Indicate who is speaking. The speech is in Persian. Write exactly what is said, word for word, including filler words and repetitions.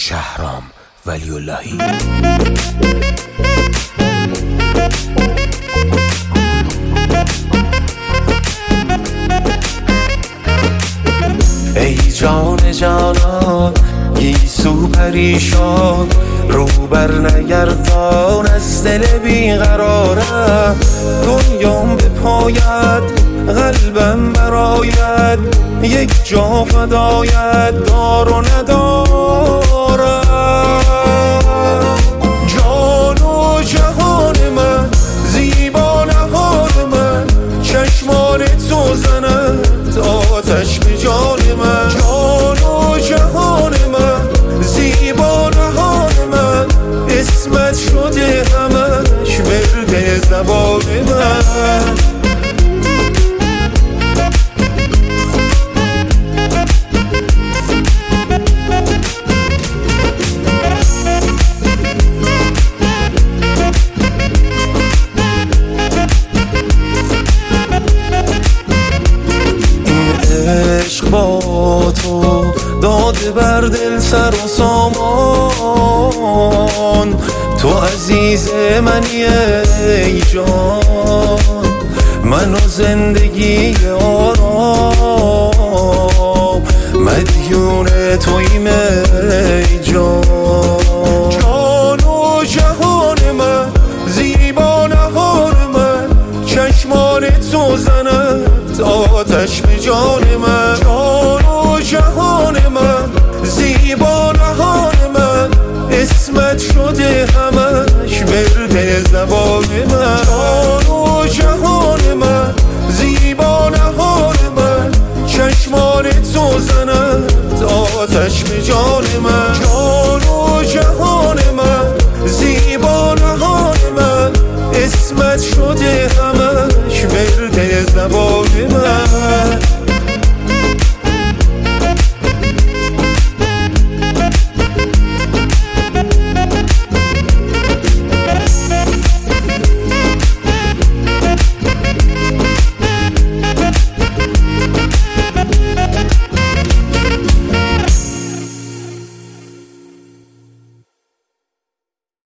Speaker 1: شهرام ولی اللهی. ای جان جانان گیسو پریشان، رو بر نگردان از دل بیقرارم. دنیام به پایت قلبم براید، یک جا فدایت دار و ندارم. جان و جهان من، زیبا نهان من، چشمان تو زند آتش به جان من. جان و جهان من، زیبا نهان من، اسمت شده همش ورد زبان من. با تو داده بر دل سر و سامان، تو عزیز منی ای جان، من و زندگی آرام، مدیون تویم ای جان. جان و جهان من، زیبا نهان من، چشمان تو زند آتش به جان من. جان و جهان من، زیبا نهان من، اسمت شده همش ورد زبان من. جان و جهان من، زیبا نهان من، چشمان تو زند آتش به جان من. جان و جهان من، زیبا نهان من، اسمت شده همش ورد زبان من.